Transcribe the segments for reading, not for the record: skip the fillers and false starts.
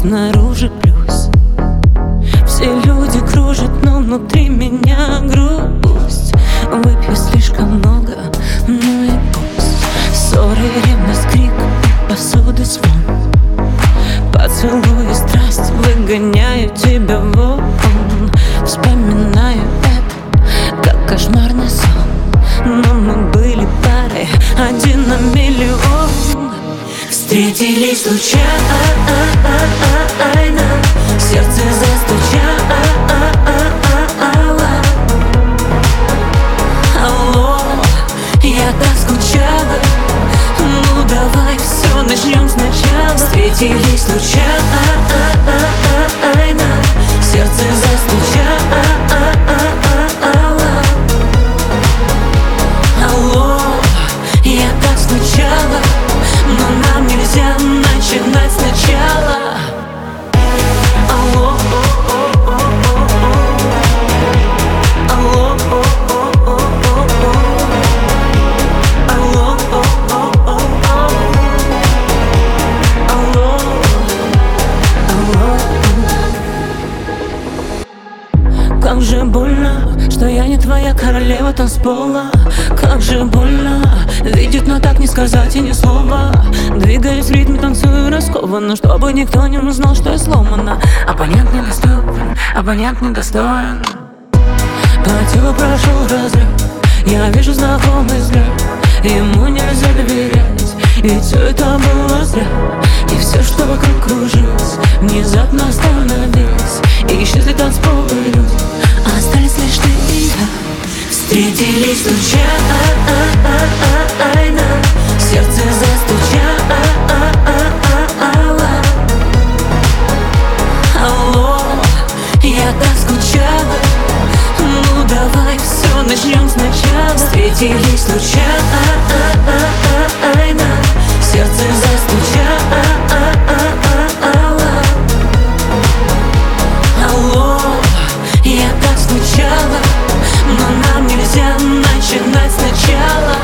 снаружи плюс. Все люди кружат, но внутри меня грусть. Выпью слишком много, ну и пусть. Ссоры, ревность, крик, посуды звон. Поцелуй и страсть, выгоняю тебя вон. Вспоминаю это, как кошмарный сон. Но мы были парой, 1 на миллион. Встретились случайно, сердце застучало. Алло, я так скучала. Ну давай все начнем сначала. Встретились случайно, сердце застучало. Алло, я так скучала. Но нам нельзя начинать сначала. Алло, алло, алло, алло. Как же больно, что я не твоя королева танцпола. Как же больно видеть, но так не сказать и ни слова. Двигаюсь в ритме, танцую раскованно, чтобы никто не узнал, что я сломана. Абонент недоступен, абонент недостоин. По телу прошел разрыв, я вижу знакомый взгляд. Ему нельзя доверять, ведь все это было зря. И все, что вокруг кружилось, внезапно остановилось. И исчезли танцполы люди, остались лишь ты и я. Встретились случайно, сердце застучало. Алло, я так скучала. Ну давай все начнем сначала. Встретились случайно, сердце застучало. Алло, я так скучала. Но нам нельзя начинать сначала.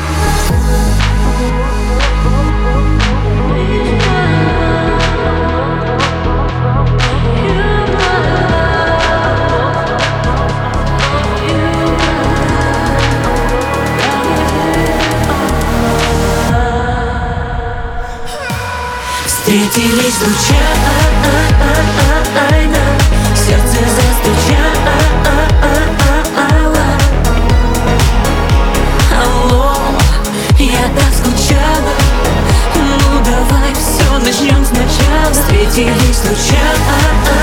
Встретились случайно, сердце застучало. Алло, я так скучала. Ну давай все начнем сначала. Встретились случайно.